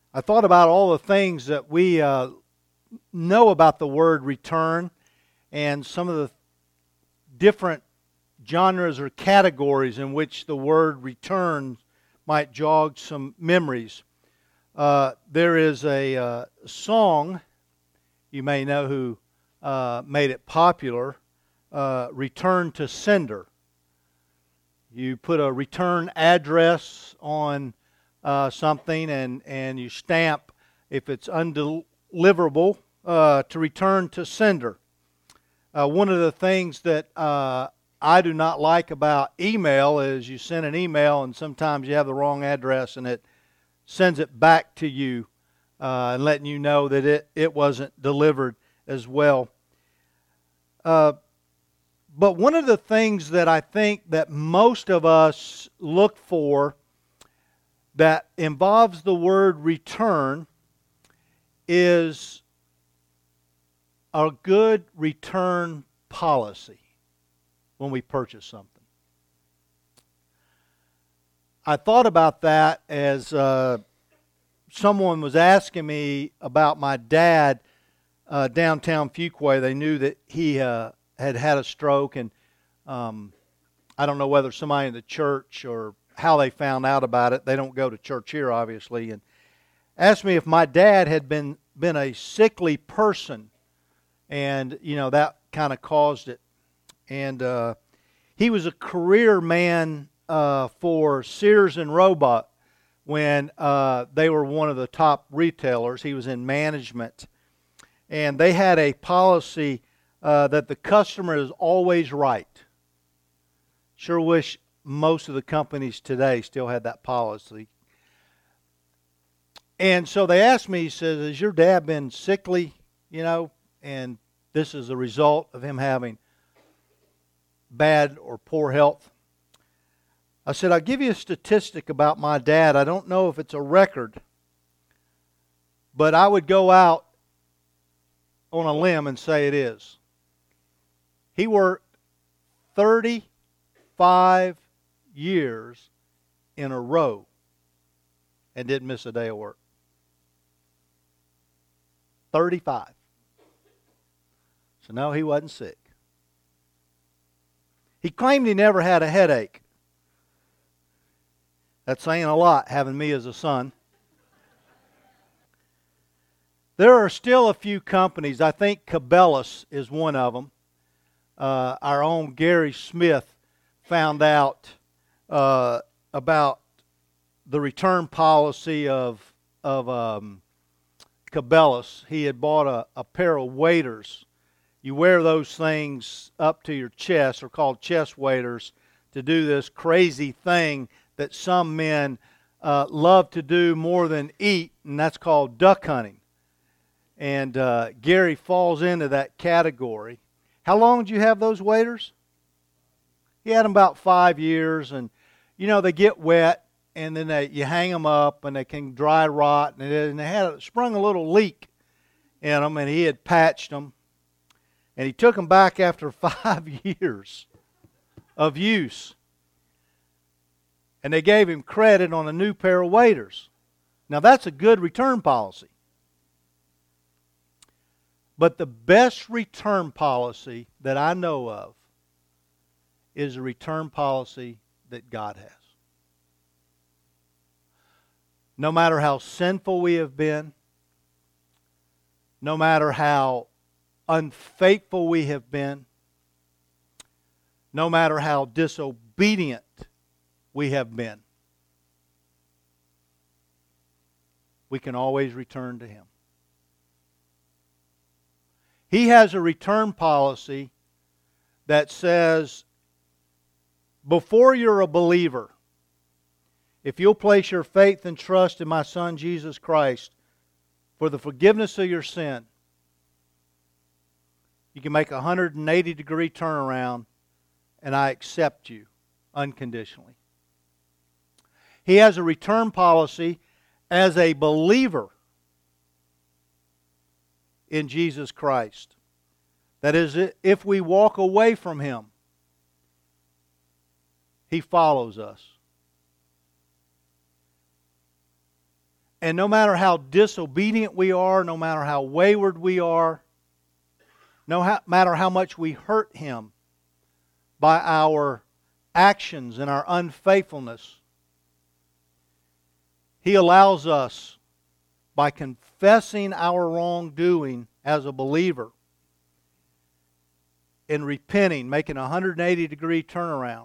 I thought about all the things that we know about the word return and some of the different genres or categories in which the word return might jog some memories. There is a song, you may know who made it popular, Return to Sender. You put a return address on something and you stamp if it's undeliverable to return to sender. One of the things that I do not like about email is you send an email and sometimes you have the wrong address and it sends it back to you and letting you know that it wasn't delivered as well. But one of the things that I think that most of us look for that involves the word return is a good return policy when we purchase something. I thought about that as someone was asking me about my dad downtown Fuquay. They knew that he had a stroke, and I don't know whether somebody in the church or how they found out about it. They don't go to church here, obviously, and asked me if my dad had been a sickly person, and that kind of caused it. And he was a career man for Sears and Roebuck when they were one of the top retailers. He was in management, and they had a policy that the customer is always right. Sure wish most of the companies today still had that policy. And so they asked me, he says, has your dad been sickly, and this is a result of him having bad or poor health? I said, I'll give you a statistic about my dad. I don't know if it's a record, but I would go out on a limb and say it is. He worked 35 years in a row and didn't miss a day of work. 35. So no, he wasn't sick. He claimed he never had a headache. That's saying a lot, having me as a son. There are still a few companies. I think Cabela's is one of them. Our own Gary Smith found out about the return policy of Cabela's. He had bought a pair of waders. You wear those things up to your chest, are called chest waders, to do this crazy thing that some men love to do more than eat, and that's called duck hunting. And Gary falls into that category. How long did you have those waders? He had them about 5 years, and they get wet, and then you hang them up, and they can dry rot, and they had sprung a little leak in them, and he had patched them, and he took them back after 5 years of use, and they gave him credit on a new pair of waders. Now that's a good return policy. But the best return policy that I know of is a return policy that God has. No matter how sinful we have been, no matter how unfaithful we have been, no matter how disobedient we have been, we can always return to Him. He has a return policy that says, before you're a believer, if you'll place your faith and trust in my Son Jesus Christ for the forgiveness of your sin, you can make a 180-degree turnaround, and I accept you unconditionally. He has a return policy as a believer in Jesus Christ. That is, if we walk away from Him, He follows us. And no matter how disobedient we are, no matter how wayward we are, no matter how much we hurt Him by our actions and our unfaithfulness, He allows us, by confessing our wrongdoing as a believer and repenting, making a 180-degree turnaround,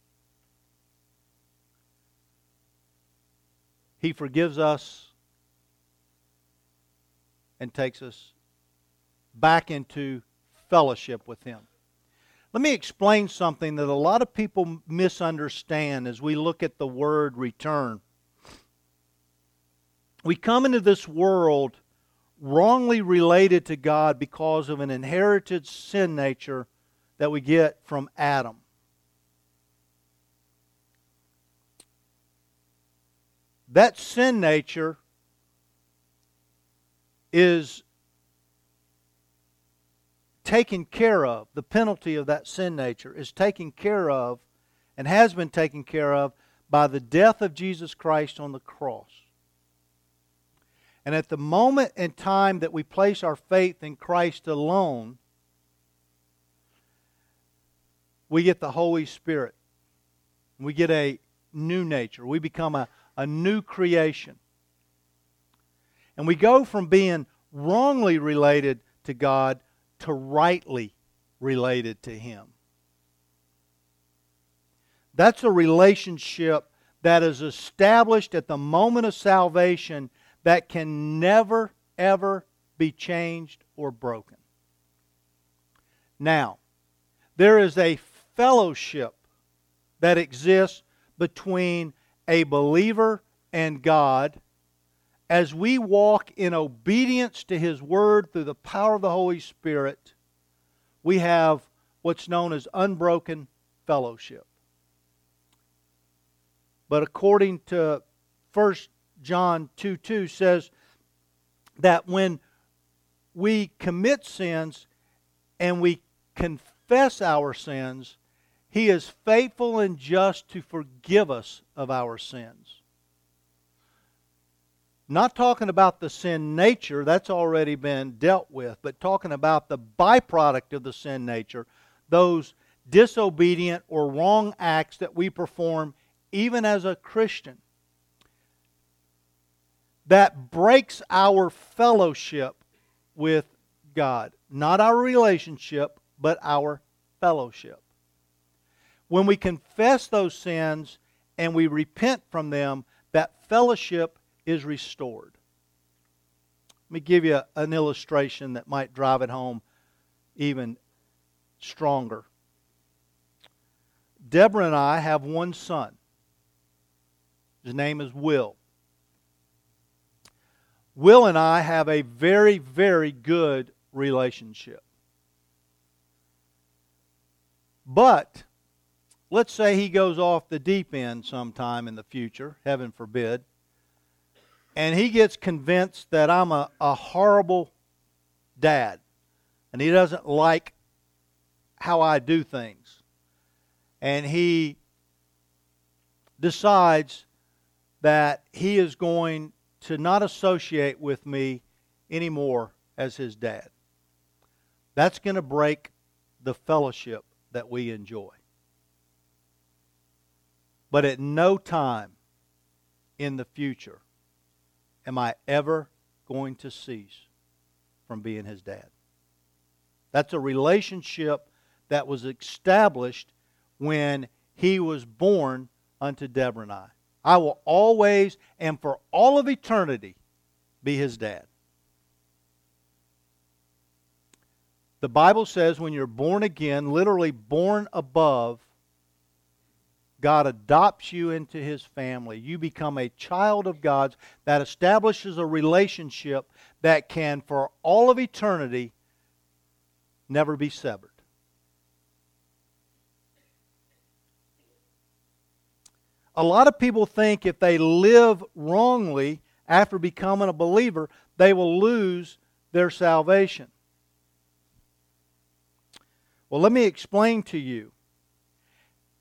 He forgives us and takes us back into fellowship with Him. Let me explain something that a lot of people misunderstand as we look at the word return. We come into this world wrongly related to God because of an inherited sin nature that we get from Adam. That sin nature is taken care of. The penalty of that sin nature is taken care of and has been taken care of by the death of Jesus Christ on the cross. And at the moment in time that we place our faith in Christ alone, we get the Holy Spirit. We get a new nature. We become a new creation. And we go from being wrongly related to God to rightly related to Him. That's a relationship that is established at the moment of salvation that can never, ever be changed or broken. Now, there is a fellowship that exists between a believer and God as we walk in obedience to His Word through the power of the Holy Spirit. We have what's known as unbroken fellowship. But according to 1 John 2:2 says that when we commit sins and we confess our sins, He is faithful and just to forgive us of our sins. Not talking about the sin nature, that's already been dealt with, but talking about the byproduct of the sin nature, those disobedient or wrong acts that we perform even as a Christian, that breaks our fellowship with God. Not our relationship, but our fellowship. When we confess those sins and we repent from them, that fellowship is restored. Let me give you an illustration that might drive it home even stronger. Deborah and I have one son. His name is Will. Will and I have a very, very good relationship. But let's say he goes off the deep end sometime in the future, heaven forbid, and he gets convinced that I'm a horrible dad, and he doesn't like how I do things. And he decides that he is going to not associate with me anymore as his dad. That's going to break the fellowship that we enjoy. But at no time in the future am I ever going to cease from being his dad. That's a relationship that was established when he was born unto Deborah and I. I will always and for all of eternity be his dad. The Bible says when you're born again, literally born above, God adopts you into His family. You become a child of God's. That establishes a relationship that can, for all of eternity, never be severed. A lot of people think if they live wrongly after becoming a believer, they will lose their salvation. Well, let me explain to you.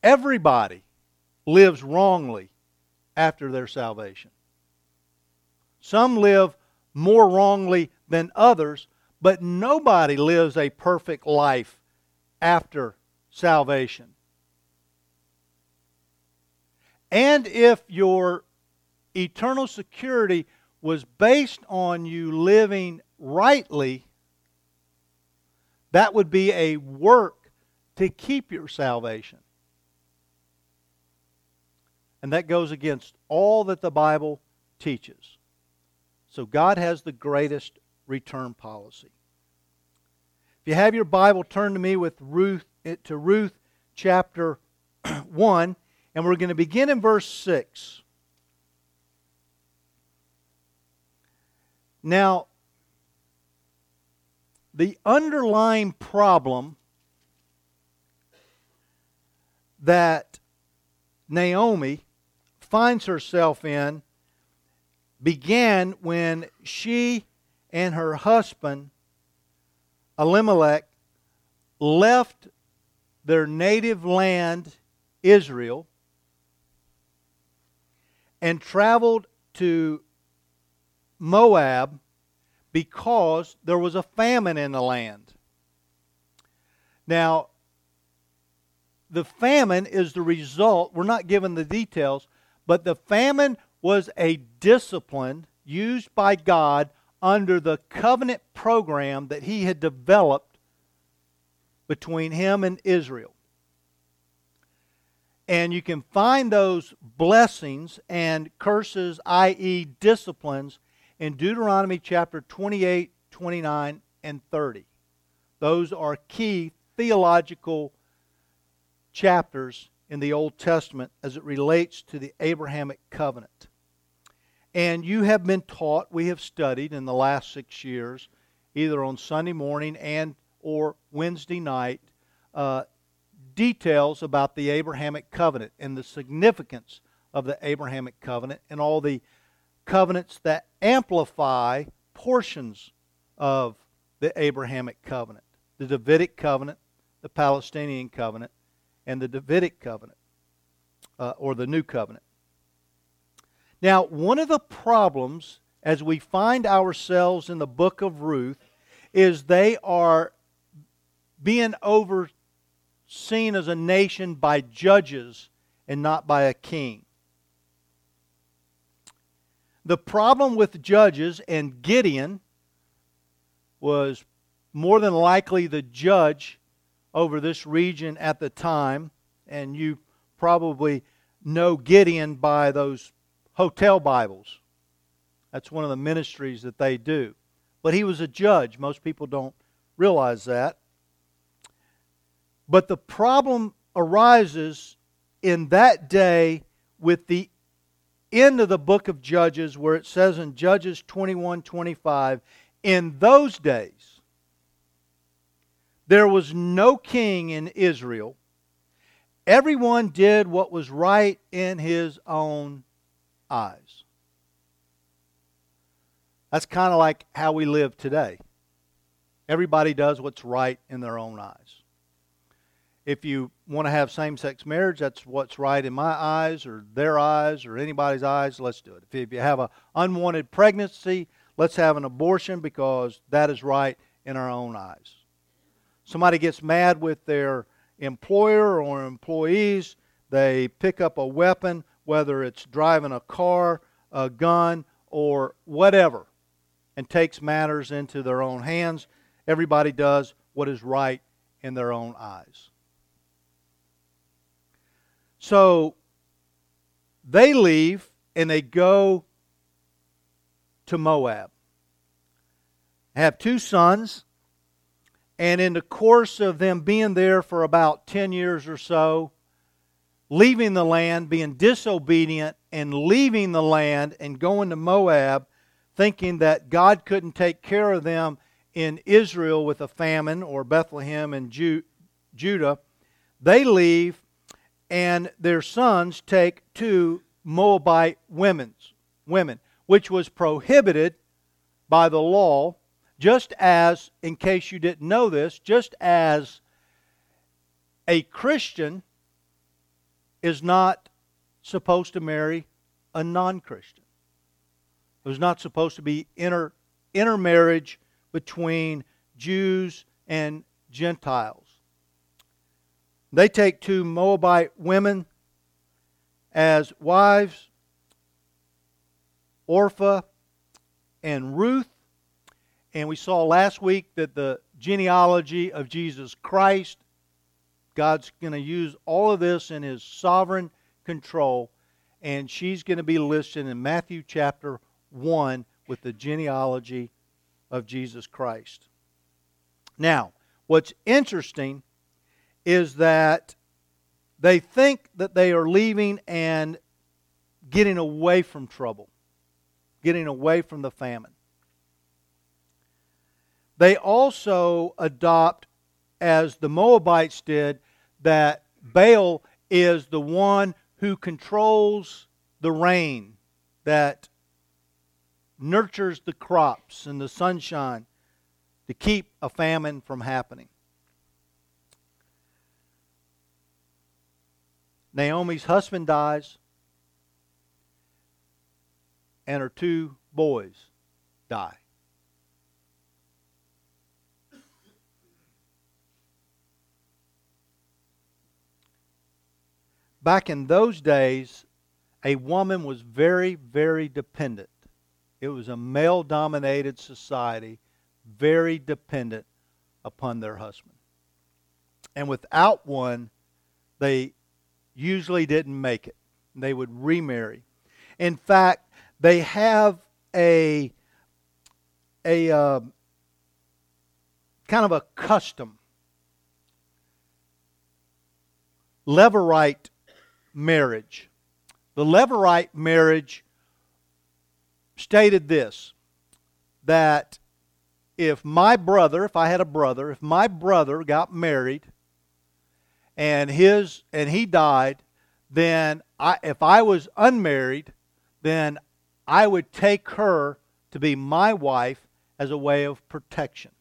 Everybody lives wrongly after their salvation. Some live more wrongly than others, but nobody lives a perfect life after salvation. And if your eternal security was based on you living rightly, that would be a work to keep your salvation. And that goes against all that the Bible teaches. So God has the greatest return policy. If you have your Bible, turn to me with Ruth chapter 1, and we're going to begin in verse 6. Now, the underlying problem that Naomi finds herself in began when she and her husband Elimelech left their native land, Israel, and traveled to Moab because there was a famine in the land. Now, the famine is the result, we're not given the details, but the famine was a discipline used by God under the covenant program that He had developed between Him and Israel. And you can find those blessings and curses, i.e. disciplines, in Deuteronomy chapter 28, 29, and 30. Those are key theological chapters in the Old Testament as it relates to the Abrahamic covenant. And you have been taught, we have studied in the last 6 years, either on Sunday morning and or Wednesday night, details about the Abrahamic covenant and the significance of the Abrahamic covenant and all the covenants that amplify portions of the Abrahamic covenant. The Davidic covenant, the Palestinian covenant, and the Davidic covenant, or the New Covenant. Now, one of the problems as we find ourselves in the book of Ruth is they are being overseen as a nation by judges and not by a king. The problem with judges, and Gideon was more than likely the judge over this region at the time, and you probably know Gideon by those hotel Bibles. That's one of the ministries that they do. But he was a judge. Most people don't realize that. But the problem arises in that day with the end of the book of Judges, where it says in Judges 21:25, in those days there was no king in Israel. Everyone did what was right in his own eyes. That's kind of like how we live today. Everybody does what's right in their own eyes. If you want to have same-sex marriage, that's what's right in my eyes or their eyes or anybody's eyes, let's do it. If you have an unwanted pregnancy, let's have an abortion because that is right in our own eyes. Somebody gets mad with their employer or employees, they pick up a weapon, whether it's driving a car, a gun, or whatever, and takes matters into their own hands. Everybody does what is right in their own eyes. So they leave and they go to Moab. They have 2 sons, and in the course of them being there for about 10 years or so, leaving the land, being disobedient, and leaving the land and going to Moab, thinking that God couldn't take care of them in Israel with a famine, or Bethlehem and Judah, they leave, and their sons take 2 Moabite women, which was prohibited by the law, just as, in case you didn't know this, just as a Christian is not supposed to marry a non-Christian. It was not supposed to be intermarriage between Jews and Gentiles. They take 2 Moabite women as wives, Orpah and Ruth. And we saw last week that the genealogy of Jesus Christ, God's going to use all of this in His sovereign control, and she's going to be listed in Matthew chapter 1 with the genealogy of Jesus Christ. Now, what's interesting is that they think that they are leaving and getting away from trouble, getting away from the famine. They also adopt, as the Moabites did, that Baal is the one who controls the rain, that nurtures the crops and the sunshine to keep a famine from happening. Naomi's husband dies, and her 2 boys die. Back in those days, a woman was very, very dependent. It was a male-dominated society, very dependent upon their husband. And without one, they usually didn't make it. They would remarry. In fact, they have a kind of a custom. Levirate marriage. The Levirate marriage stated this, that if my brother got married and he died, then if I was unmarried, then I would take her to be my wife as a way of protection.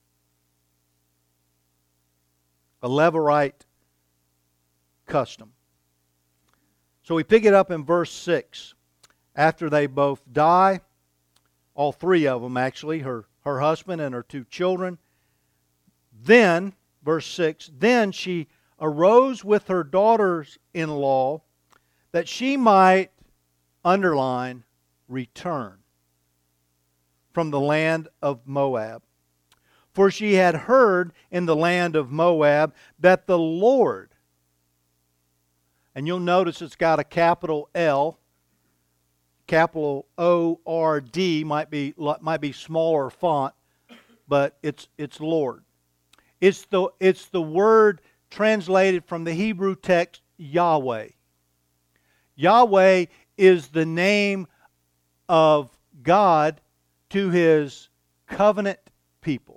A Levirate custom. So we pick it up in verse 6. After they both die, all 3 of them actually, her husband and her 2 children, then, verse 6, then she arose with her daughters-in-law that she might, underline, return from the land of Moab. For she had heard in the land of Moab that the Lord, and you'll notice it's got a capital L, capital O-R-D, might be smaller font, but it's Lord. It's the word translated from the Hebrew text Yahweh. Yahweh is the name of God to His covenant people.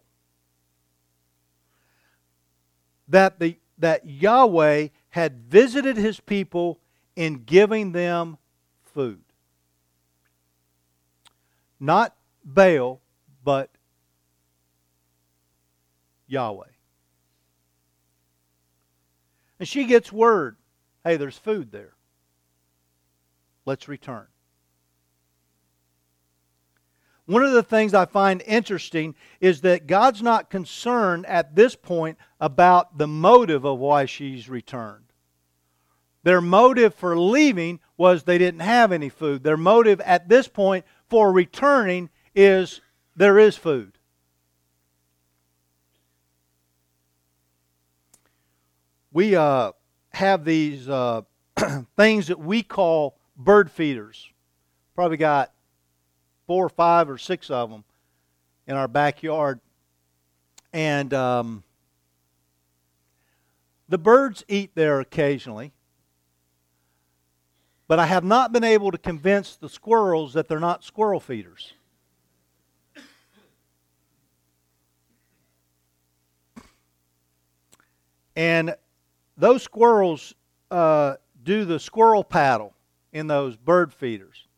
That Yahweh had visited His people in giving them food. Not Baal, but Yahweh. And she gets word, hey, there's food there. Let's return. One of the things I find interesting is that God's not concerned at this point about the motive of why she's returned. Their motive for leaving was they didn't have any food. Their motive at this point for returning is there is food. We have these things that we call bird feeders. Probably got 4 or 5 or 6 of them in our backyard. And the birds eat there occasionally. But I have not been able to convince the squirrels that they're not squirrel feeders. And those squirrels do the squirrel paddle in those bird feeders.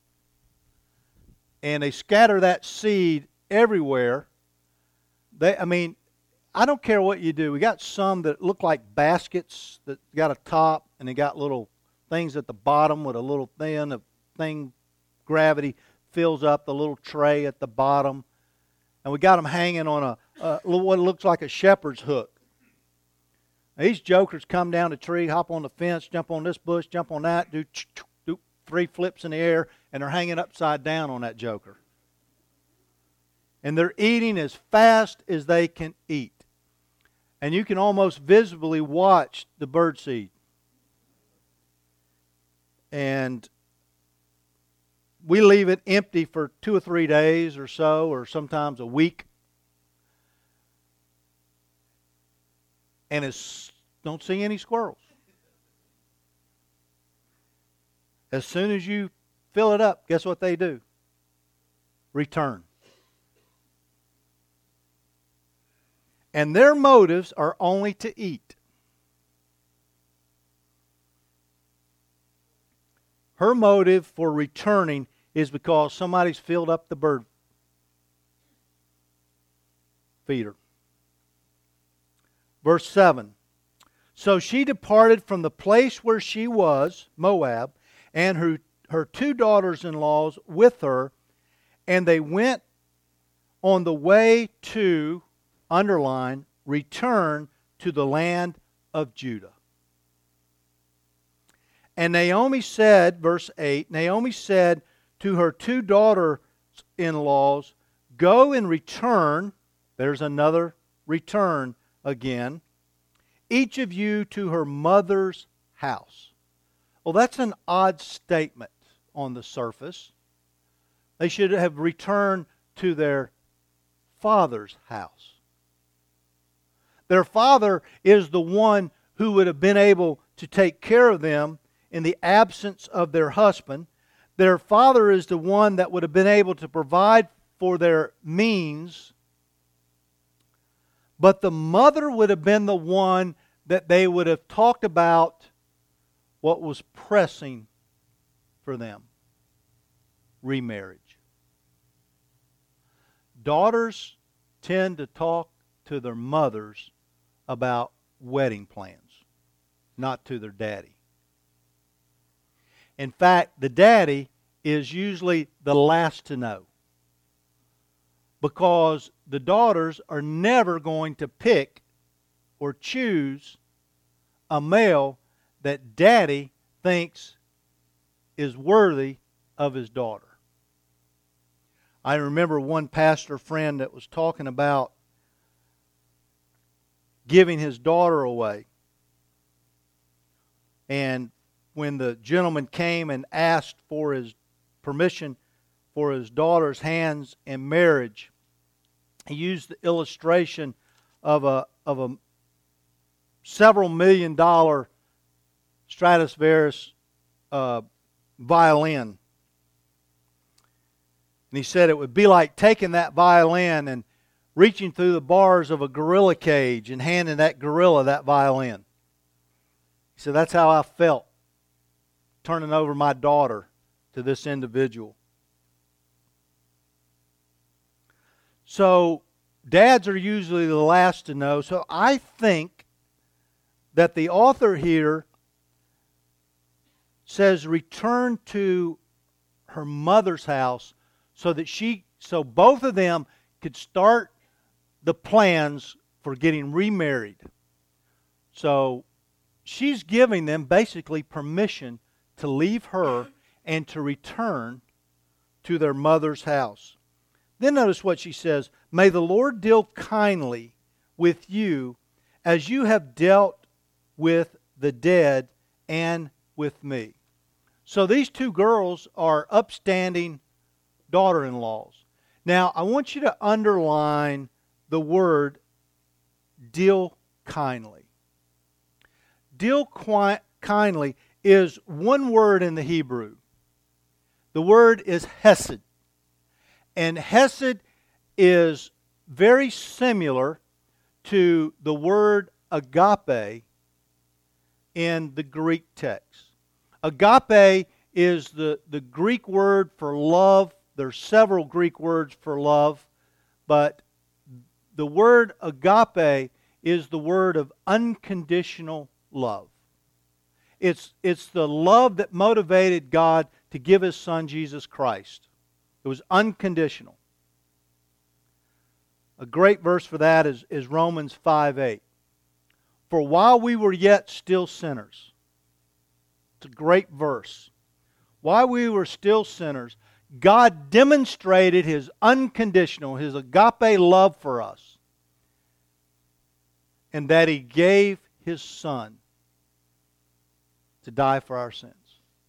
And they scatter that seed everywhere. I don't care what you do. We got some that look like baskets that got a top and they got little things at the bottom with a little gravity fills up the little tray at the bottom. And we got them hanging on what looks like a shepherd's hook. Now, these jokers come down the tree, hop on the fence, jump on this bush, jump on that, do 3 flips in the air, and they're hanging upside down on that joker. And they're eating as fast as they can eat. And you can almost visibly watch the birdseed. And we leave it empty for 2 or 3 days or so, or sometimes a week. And don't see any squirrels. As soon as you fill it up, guess what they do? Return. And their motives are only to eat. Her motive for returning is because somebody's filled up the bird feeder. Verse 7. So she departed from the place where she was, Moab, and her 2 daughters-in-laws with her, and they went on the way to, underline, return to the land of Judah. And Naomi said, verse 8, Naomi said to her 2 daughters-in-laws, go and return, there's another return again, each of you to her mother's house. Well, that's an odd statement on the surface. They should have returned to their father's house. Their father is the one who would have been able to take care of them in the absence of their husband. Their father is the one that would have been able to provide for their means. But the mother would have been the one that they would have talked about what was pressing for them. Remarriage. Daughters tend to talk to their mothers about wedding plans, not to their daddy. In fact, the daddy is usually the last to know, because the daughters are never going to pick or choose a male that daddy thinks is worthy of his daughter. I remember one pastor friend that was talking about giving his daughter away. And when the gentleman came and asked for his permission for his daughter's hands in marriage, he used the illustration of a several $1 million Stradivarius violin. And he said it would be like taking that violin and reaching through the bars of a gorilla cage and handing that gorilla that violin. He said, that's how I felt turning over my daughter to this individual. So dads are usually the last to know. So I think that the author here says return to her mother's house so both of them could start the plans for getting remarried. So she's giving them basically permission to leave her and to return to their mother's house. Then notice what she says. May the Lord deal kindly with you as you have dealt with the dead and with me. So these 2 girls are upstanding daughter-in-laws. Now, I want you to underline the word deal kindly. Deal kindly is one word in the Hebrew. The word is hesed. And hesed is very similar to the word agape in the Greek text. Agape is the Greek word for love. There's several Greek words for love, but the word agape is the word of unconditional love. It's the love that motivated God to give His Son Jesus Christ. It was unconditional. A great verse for that is Romans 5:8. For while we were yet still sinners, it's a great verse. While we were still sinners, God demonstrated His unconditional, His agape love for us, and that He gave His Son to die for our sins.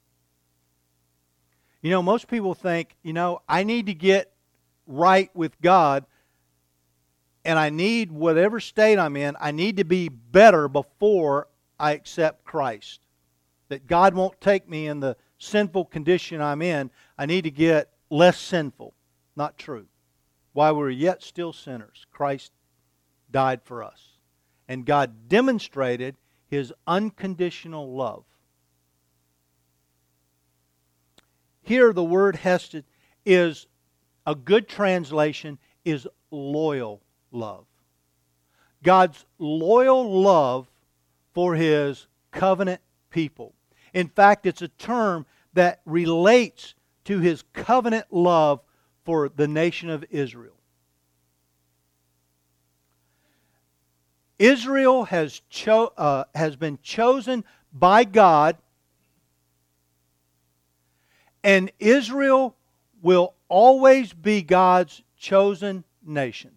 You know, most people think, I need to get right with God, and I need, whatever state I'm in, I need to be better before I accept Christ. That God won't take me in the sinful condition I'm in. I need to get less sinful. Not true. While we were yet still sinners, Christ died for us. And God demonstrated His unconditional love. Here the word hesed is, a good translation is loyal love. God's loyal love for His covenant people. In fact, it's a term that relates to His covenant love for the nation of Israel. Israel has been chosen by God, and Israel will always be God's chosen nation.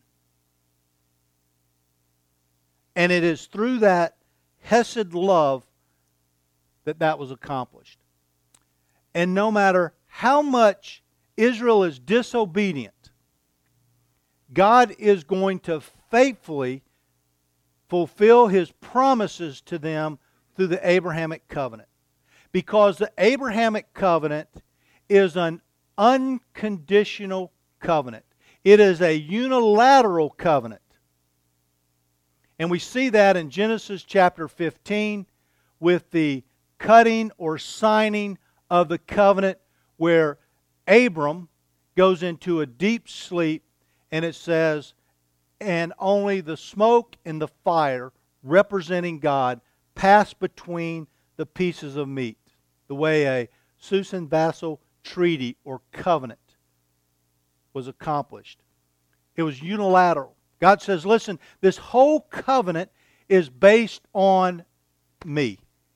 And it is through that hesed love that was accomplished. And no matter how much Israel is disobedient, God is going to faithfully fulfill His promises to them through the Abrahamic covenant. Because the Abrahamic covenant is an unconditional covenant. It is a unilateral covenant. And we see that in Genesis chapter 15 with the cutting or signing of the covenant, where Abram goes into a deep sleep, and it says, and only the smoke and the fire representing God passed between the pieces of meat, the way a Susan-Vassal treaty or covenant was accomplished. It was unilateral. God says, listen, this whole covenant is based on me.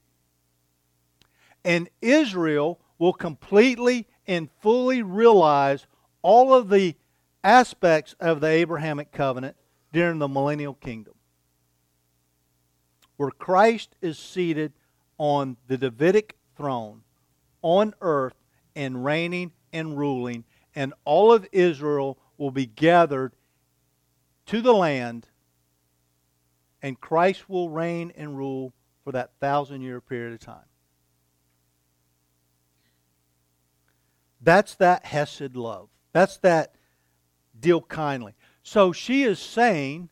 And Israel will completely and fully realize all of the aspects of the Abrahamic covenant during the millennial kingdom, where Christ is seated on the Davidic throne on earth and reigning and ruling, and all of Israel will be gathered to the land, and Christ will reign and rule for that 1,000-year period of time. That's that hesed love. That's that deal kindly. So she is saying,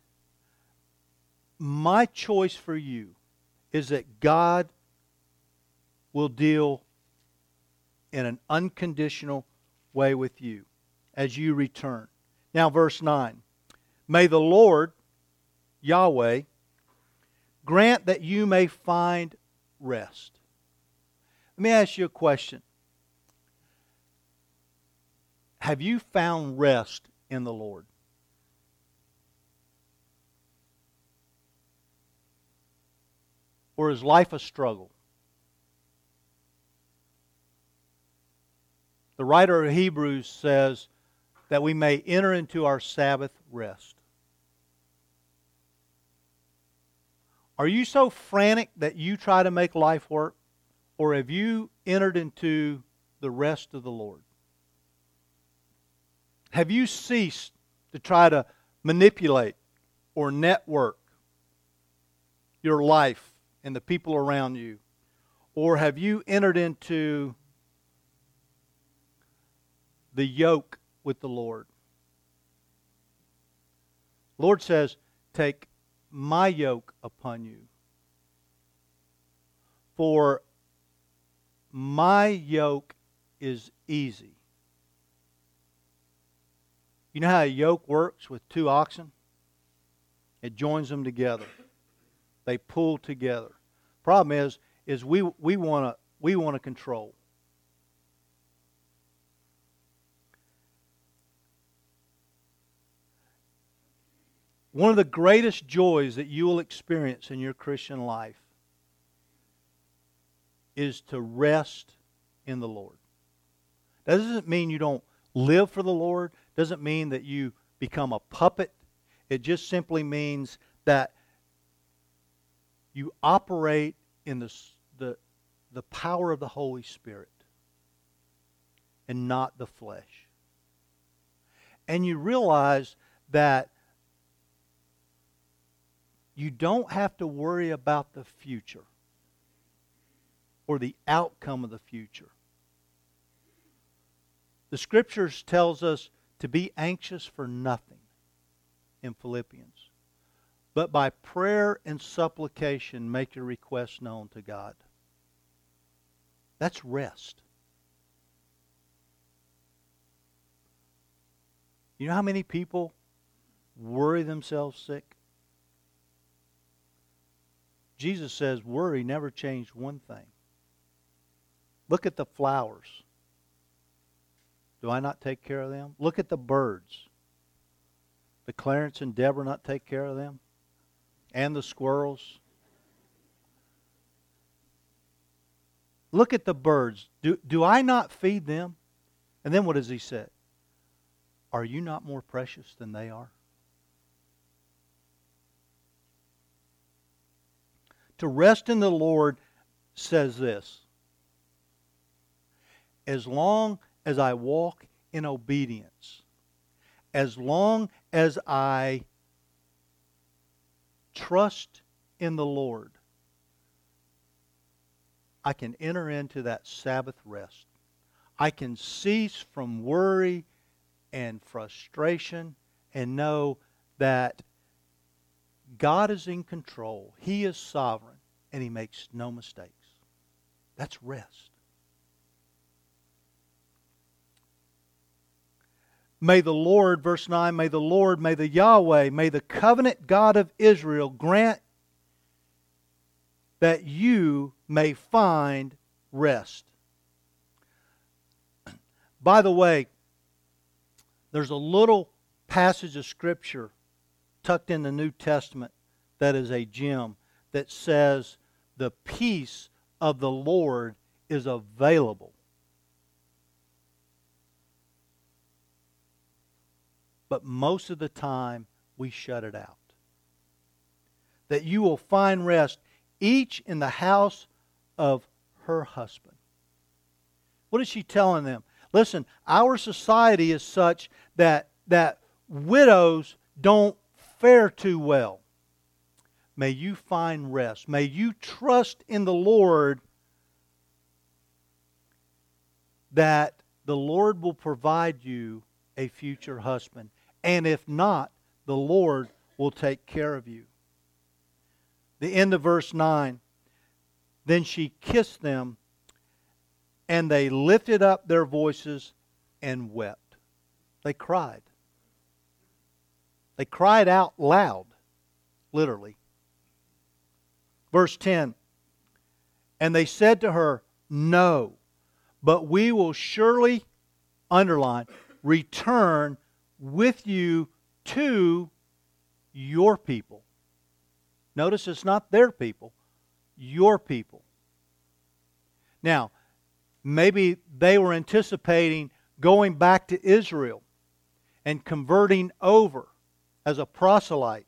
my choice for you is that God will deal in an unconditional way with you as you return. Now, verse 9. May the Lord, Yahweh, grant that you may find rest. Let me ask you a question. Have you found rest in the Lord? Or is life a struggle? The writer of Hebrews says that we may enter into our Sabbath rest. Are you so frantic that you try to make life work? Or have you entered into the rest of the Lord? Have you ceased to try to manipulate or network your life and the people around you? Or have you entered into the yoke with the Lord? The Lord says, take my yoke upon you. For my yoke is easy. You know how a yoke works with two oxen? It joins them together. They pull together. Problem is we want to control. One of the greatest joys that you will experience in your Christian life is to rest in the Lord. That doesn't mean you don't live for the Lord. Doesn't mean that you become a puppet. It just simply means that you operate in the power of the Holy Spirit and not the flesh. And you realize that you don't have to worry about the future or the outcome of the future. The Scriptures tells us to be anxious for nothing in Philippians, but by prayer and supplication make your requests known to God. That's rest. You know how many people worry themselves sick? Jesus says worry never changed one thing. Look at the flowers. Do I not take care of them? Look at the birds. Did Clarence and Deborah not take care of them? And the squirrels? Look at the birds. Do I not feed them? And then what does he say? Are you not more precious than they are? To rest in the Lord says this: as long as I walk in obedience, as long as I trust in the Lord, I can enter into that Sabbath rest. I can cease from worry and frustration and know that God is in control. He is sovereign, and He makes no mistakes. That's rest. May the Lord, verse 9, may the Lord, may the Yahweh, may the covenant God of Israel grant that you may find rest. By the way, there's a little passage of Scripture tucked in the New Testament that is a gem that says the peace of the Lord is available. But most of the time we shut it out. That you will find rest each in the house of her husband. What is she telling them? Listen, our society is such that widows don't fare too well. May you find rest. May you trust in the Lord that the Lord will provide you a future husband. And if not, the Lord will take care of you. The end of verse 9. Then she kissed them, and they lifted up their voices and wept. They cried. They cried out loud, literally. Verse 10. And they said to her, no, but we will surely, underline, return with you to your people. Notice it's not their people, your people. Now, maybe they were anticipating going back to Israel and converting over as a proselyte.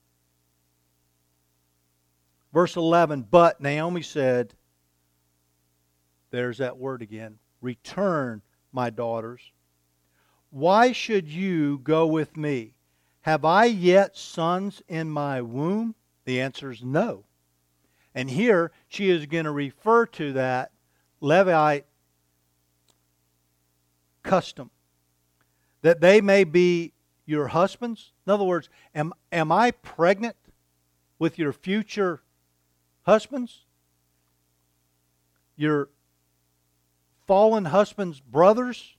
Verse 11, but Naomi said, there's that word again, return, my daughters. Why should you go with me? Have I yet sons in my womb? The answer is no. And here she is going to refer to that Levite custom, that they may be your husbands. In other words, am I pregnant with your future husbands? Your fallen husband's brothers?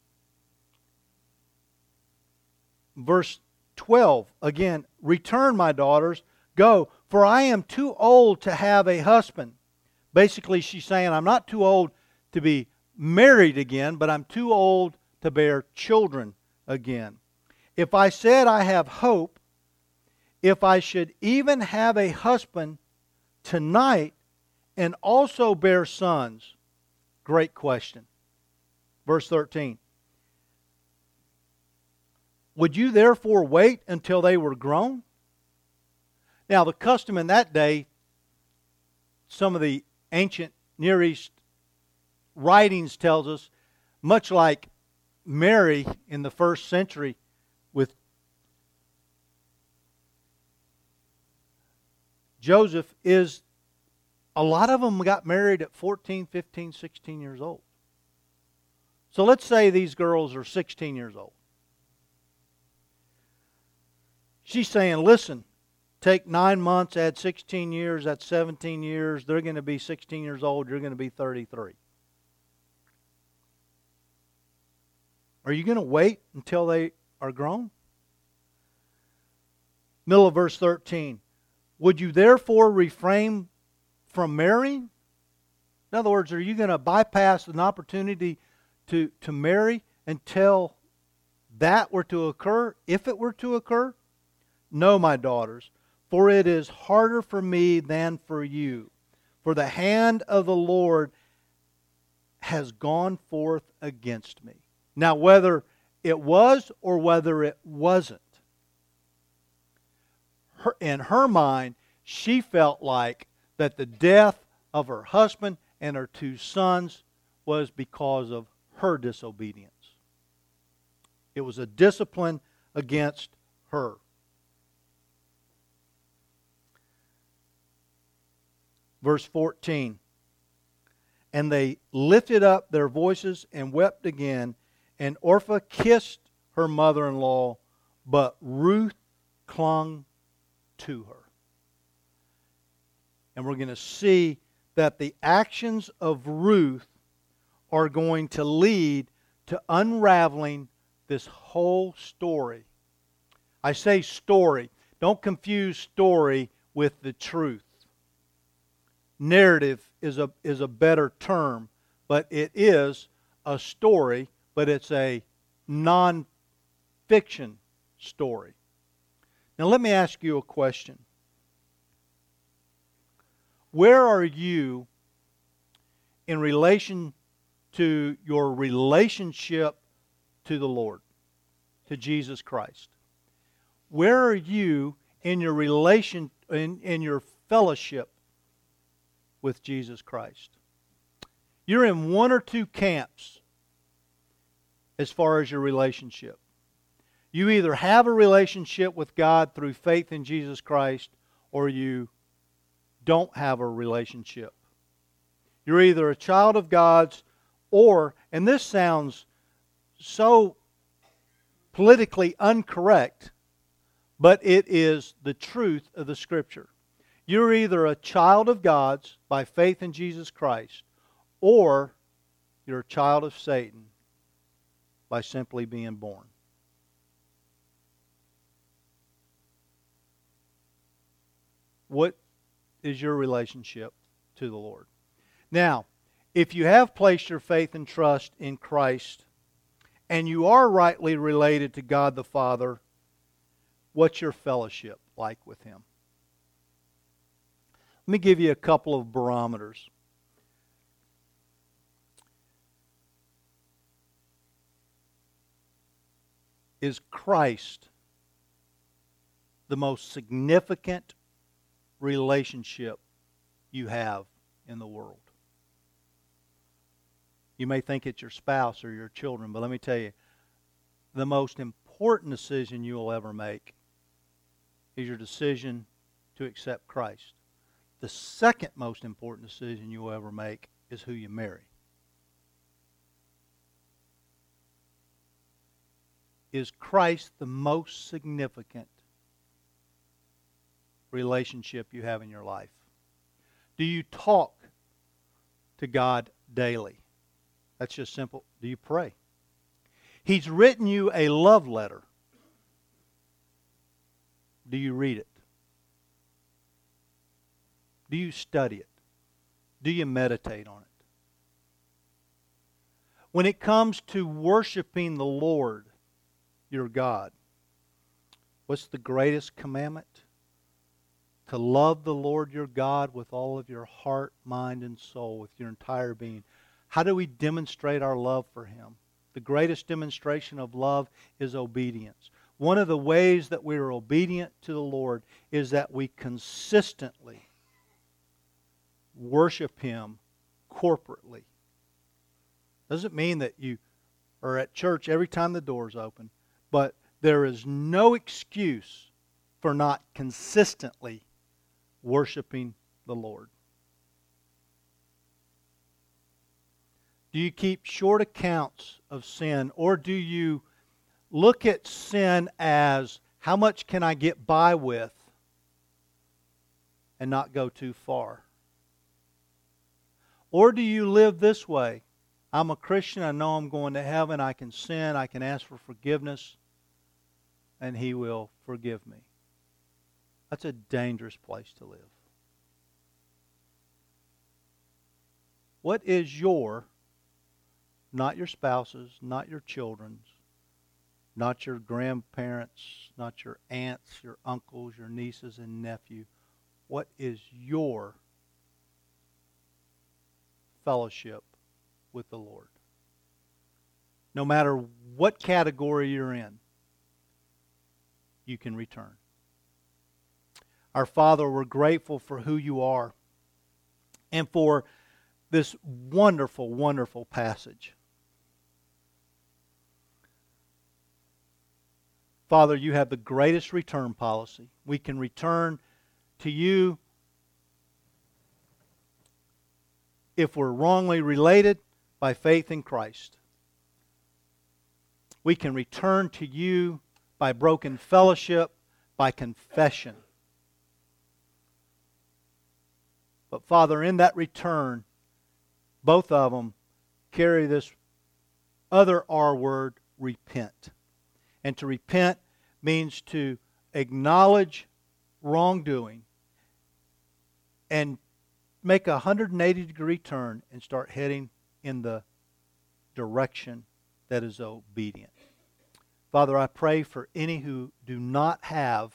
Verse 12, again, return, my daughters, go, for I am too old to have a husband. Basically, she's saying, I'm not too old to be married again, but I'm too old to bear children again. If I said I have hope, if I should even have a husband tonight and also bear sons? Great question. Verse 13. Would you therefore wait until they were grown? Now, the custom in that day, some of the ancient Near East writings tells us, much like Mary in the first century with Joseph, is a lot of them got married at 14, 15, 16 years old. So let's say these girls are 16 years old. She's saying, listen, take 9 months, add 16 years, that's 17 years. They're going to be 16 years old. You're going to be 33. Are you going to wait until they are grown? Middle of verse 13. Would you therefore refrain from marrying? In other words, are you going to bypass an opportunity to marry until that were to occur, if it were to occur? No, my daughters, for it is harder for me than for you. For the hand of the Lord has gone forth against me. Now, whether it was or whether it wasn't, in her mind, she felt like that the death of her husband and her 2 sons was because of her disobedience. It was a discipline against her. Verse 14. And they lifted up their voices and wept again, and Orpah kissed her mother-in-law, but Ruth clung to her. And we're going to see that the actions of Ruth are going to lead to unraveling this whole story. I say story. Don't confuse story with the truth. Narrative is a better term, but it is a story, but it's a non-fiction story. Now let me ask you a question. Where are you in relation to your relationship to the Lord, to Jesus Christ? Where are you in your relation, in your fellowship with Jesus Christ? You're in one or two camps as far as your relationship. You either have a relationship with God through faith in Jesus Christ, or you don't have a relationship. You're either a child of God's, or, and this sounds so politically incorrect, but it is the truth of the Scripture. You're either a child of God's by faith in Jesus Christ, or you're a child of Satan by simply being born. What is your relationship to the Lord? Now, if you have placed your faith and trust in Christ, and you are rightly related to God the Father, what's your fellowship like with Him? Let me give you a couple of barometers. Is Christ the most significant relationship you have in the world? You may think it's your spouse or your children, but let me tell you, the most important decision you will ever make is your decision to accept Christ. The second most important decision you will ever make is who you marry. Is Christ the most significant relationship you have in your life? Do you talk to God daily? That's just simple. Do you pray? He's written you a love letter. Do you read it? Do you study it? Do you meditate on it? When it comes to worshiping the Lord, your God, what's the greatest commandment? to love the Lord your God with all of your heart, mind, and soul, with your entire being. How do we demonstrate our love for Him? The greatest demonstration of love is obedience. One of the ways that we are obedient to the Lord is that we consistently worship Him corporately. Doesn't mean that you are at church every time the door's open, but there is no excuse for not consistently worshiping the Lord. Do you keep short accounts of sin, or do you look at sin as how much can I get by with and not go too far? Or do you live this way? I'm a Christian, I know I'm going to heaven, I can sin, I can ask for forgiveness, and He will forgive me. That's a dangerous place to live. What is your, not your spouse's, not your children's, not your grandparents', not your aunts, your uncles, your nieces and nephew, what is your fellowship with the Lord? No matter what category you're in, you can return. Our Father, we're grateful for who You are and for this wonderful, wonderful passage. Father, You have the greatest return policy. We can return to You if we're wrongly related by faith in Christ. We can return to You by broken fellowship, by confession. But Father, in that return, both of them carry this other R word, repent. And to repent means to acknowledge wrongdoing and make a 180-degree turn and start heading in the direction that is obedient. Father, I pray for any who do not have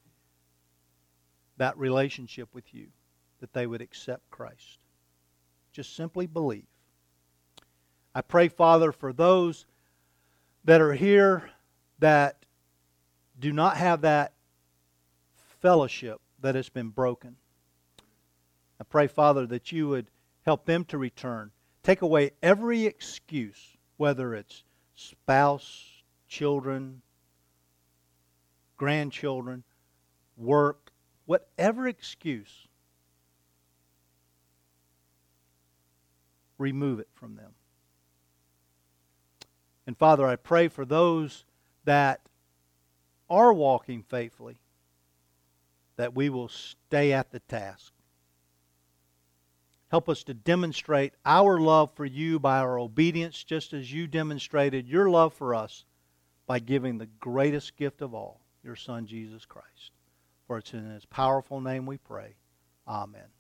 that relationship with You, that they would accept Christ. Just simply believe. I pray, Father, for those that are here that do not have that fellowship that has been broken. I pray, Father, that You would help them to return. Take away every excuse, whether it's spouse, children, grandchildren, work, whatever excuse. Remove it from them. And Father, I pray for those that are walking faithfully, that we will stay at the task. Help us to demonstrate our love for You by our obedience, just as You demonstrated Your love for us by giving the greatest gift of all, Your Son, Jesus Christ. For it's in His powerful name we pray. Amen.